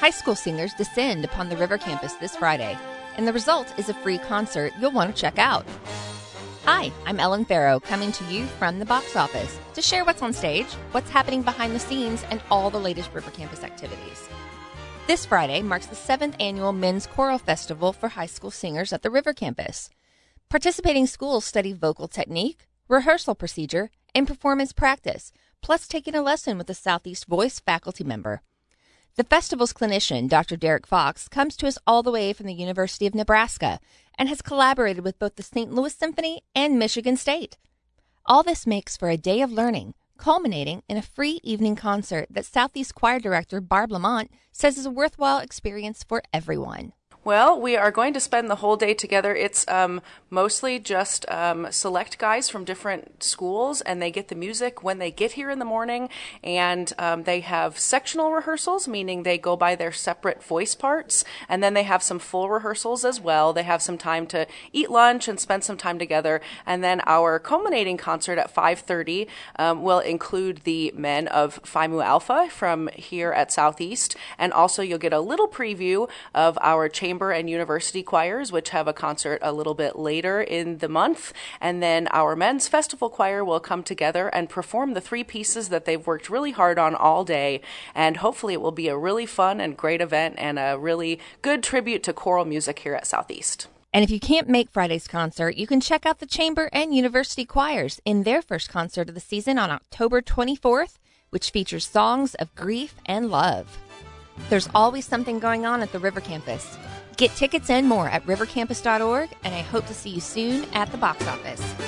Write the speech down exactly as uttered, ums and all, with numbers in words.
High school singers descend upon the River Campus this Friday, and the result is a free concert you'll want to check out. Hi, I'm Ellen Farrow, coming to you from the box office to share what's on stage, what's happening behind the scenes, and all the latest River Campus activities. This Friday marks the seventh annual Men's Choral Festival for high school singers at the River Campus. Participating schools study vocal technique, rehearsal procedure, and performance practice, plus taking a lesson with a Southeast Voice faculty member. The festival's clinician, Doctor Derek Fox, comes to us all the way from the University of Nebraska and has collaborated with both the Saint Louis Symphony and Michigan State. All this makes for a day of learning, culminating in a free evening concert that Southeast Choir Director Barb Lamont says is a worthwhile experience for everyone. Well, we are going to spend the whole day together. It's um, mostly just um, select guys from different schools, and they get the music when they get here in the morning, and um, they have sectional rehearsals, meaning they go by their separate voice parts, and then they have some full rehearsals as well. They have some time to eat lunch and spend some time together, and then our culminating concert at five thirty um, will include the men of Phi Mu Alpha from here at Southeast, and also you'll get a little preview of our chamber and university choirs, which have a concert a little bit later in the month. And then our men's festival choir will come together and perform the three pieces that they've worked really hard on all day. And hopefully it will be a really fun and great event and a really good tribute to choral music here at Southeast. And if you can't make Friday's concert, you can check out the chamber and university choirs in their first concert of the season on October twenty-fourth, which features songs of grief and love. There's always something going on at the River Campus. Get tickets and more at river campus dot org, and I hope to see you soon at the box office.